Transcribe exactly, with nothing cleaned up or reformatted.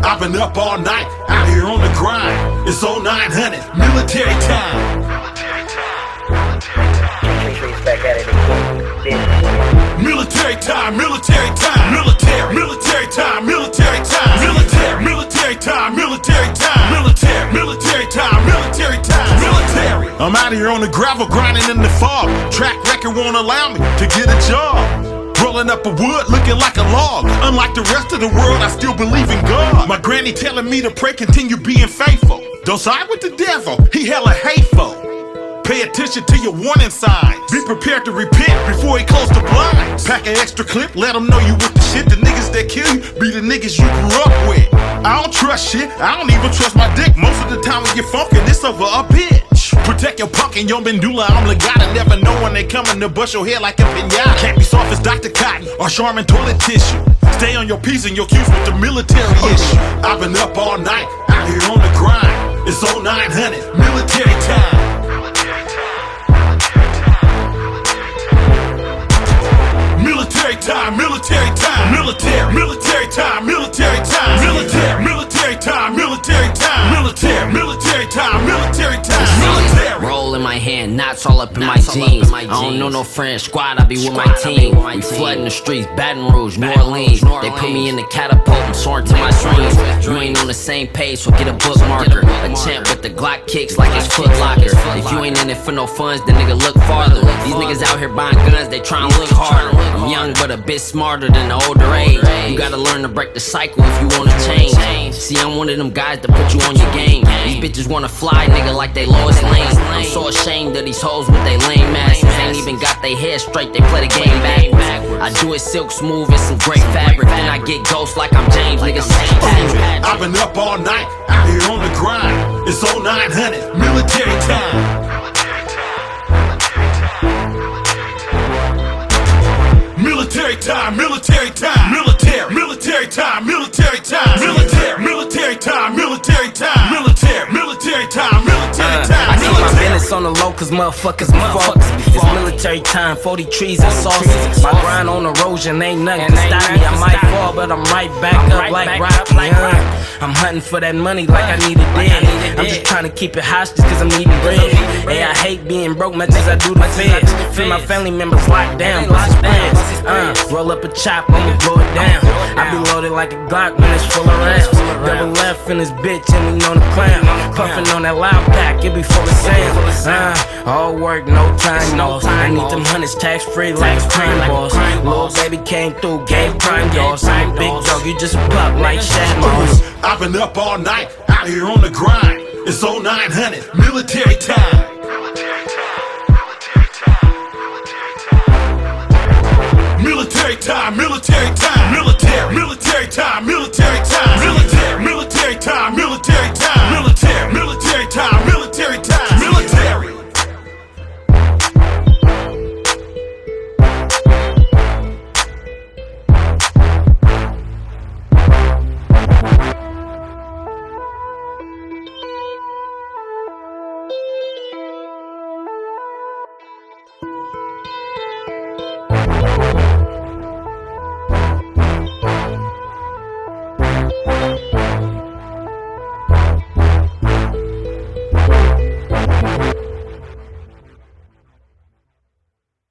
I've been up all night, out here on the grind. It's oh nine hundred, military time. Military time, military time, military, military time, military time, military, military time, military time, military, military time, military time, military. I'm out here on the gravel grinding in the fog. Track record won't allow me to get a job. Rolling up a wood looking like a log. Unlike the rest of the world, I still believe in God. My granny telling me to pray, continue being faithful. Don't side with the devil, he hella hateful. Pay attention to your warning signs. Be prepared to repent before he close the blinds. Pack an extra clip, let them know you with the shit. The niggas that kill you be the niggas you grew up with. I don't trust shit, I don't even trust my dick. Most of the time when you're funkin', it's over a bitch. Protect your punk and your medulla oblongata. Never know when they coming to bust your head like a pinata. Can't be soft as Doctor Cotton or Charmin toilet tissue. Stay on your P's and your Q's with the military issue. I've been up all night, out here on the grind. It's oh nine hundred, military time. Military time, military time, military, military time, military time, military, military time, military time, military, military time, military time, military. Roll in my hand, knots all up in my jeans. I don't know no French squad, I be with my team. We flooding the streets, Baton Rouge, New Orleans. They put me in the catapult, I'm soaring to my dreams. You ain't on the same page, so get a bookmarker. A champ with the Glock kicks like it's Foot Locker. If you ain't in it for no funds, then nigga look farther. These niggas out here buying guns, they trying to look harder. I'm young but a bit smarter than the older age. You gotta learn to break the cycle if you wanna change. See, I'm one of them guys that put you on your game. These bitches wanna fly, nigga, like they Lois Lane. I'm so ashamed of these hoes with they lame asses. Ain't even got they head straight, they play the game backwards. I do it silk smooth and some great fabric. Then I get ghost like I'm James, nigga, Saint Patrick. I've been up all night, out here on the grind. It's oh nine hundred, military time. Military time, military time, military, military time, military time, military, military time, military time, military, military time, military time. I keep my business on the low cause motherfuckers be fucked. It's military time, forty trees and sauces. My grind on erosion ain't nothing to stop me. I might fall but I'm right back up like Rocky. I'm hunting for that money like I need it dead. I'm just trying to keep it hostage cause I'm eating bread. Hey, I hate being broke much as I do the feds. Feel my family members locked down, bust spreads. Uh, roll up a chop, I'ma blow it down. I be loaded like a Glock when it's full of rounds. Double left in this bitch and we know the clown. Puffin' on that loud pack, it be full of sand. Uh, all work, no time loss. I need them hundreds tax free like crime boss. Lil' baby came through, gave prime y'all. I'm big dog, you just a pup like Shad Moss. I've been up all night, out here on the grind. It's oh nine hundred, military time. Military time, military time, military, military time, military time, military, military time, military.